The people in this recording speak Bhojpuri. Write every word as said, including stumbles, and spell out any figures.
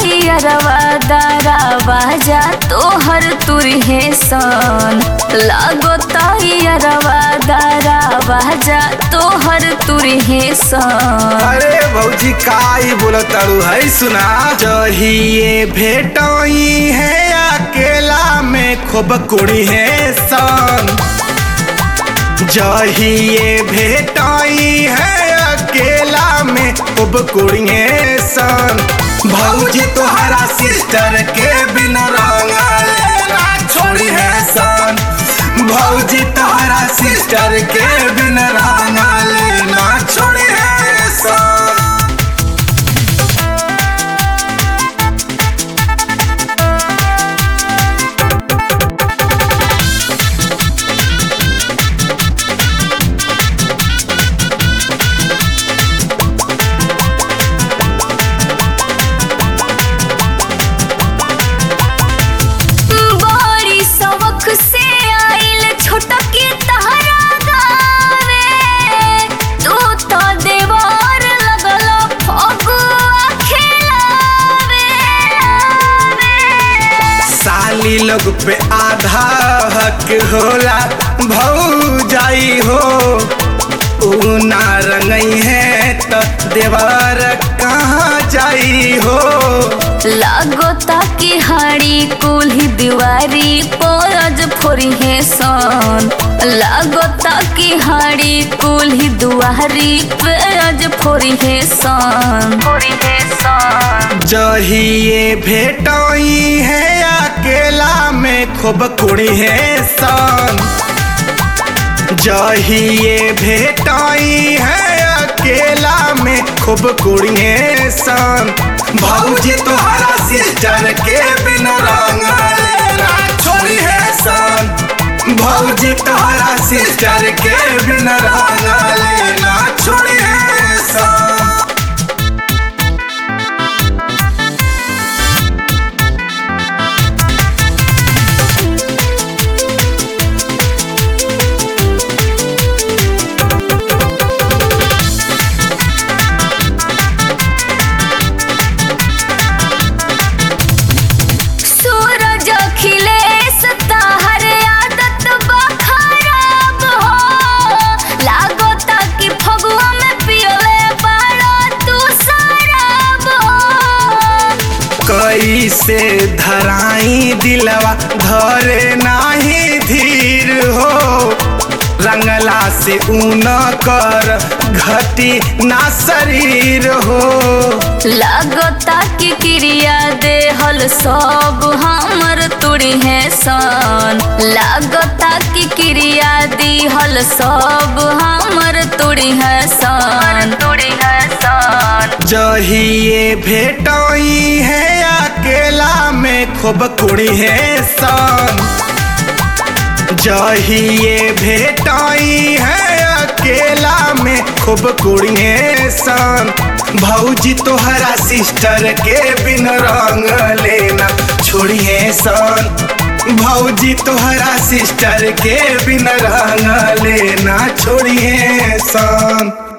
यारवा दारा बाजा तोहर तुरहे सन लागता यारवा दारा बाजा तोहर तुरहे सन। अरे भौजी काई बोलत तारू है सुना जहिए भेटई है अकेला में खूब कुड़ी है सन जहिए भेटई है अकेला में खूब कुड़ी है सन। भौजी तोहरा सिस्टर के बिना रंगल ना छोड़ी है सन भौजी तोहरा सिस्टर के बिना रंगल ना छोड़ी है सन। लोग पे आधा हक होला भौजाई हो ऊ ना रंगई है तो देवर कहाँ जाई हो। लागता कि हाड़ी कुल्ही दीवारी परज फोरी है सन लागता कि हाड़ी कुल्ही दुआरी परज फोरी है सन फोरी है सन। जहिए भेटई है अकेला में खूब कुड़ी है सन जहिए भेटई है अकेला में खूब कुड़ी है सन। भौजी तोहरा सिस्टर के बिना रंगल ना छोड़ी है सन भौजी तोहरा सिस्टर के बिना रंगल ना छोड़ी है सन। कैसे धराई दिलवा धरे नाही धीर हो रंगला से ऊन कर घटी ना शरीर हो। लागता कि क्रिया देहल सब हमर तुड़ी है सन लागता कि क्रिया दिहल सब हमर तुड़ी है सन तुड़ी है सन। जहिए भेटई है अकेला में खूब कुड़ी है सन जहिए भेटई है अकेला में खूब कुड़ी है सन। भौजी तोहरा सिस्टर के बिन रंग लेना छोड़ी है सन भौजी तोहरा सिस्टर के बिन रंग लेना छोड़ी है सन।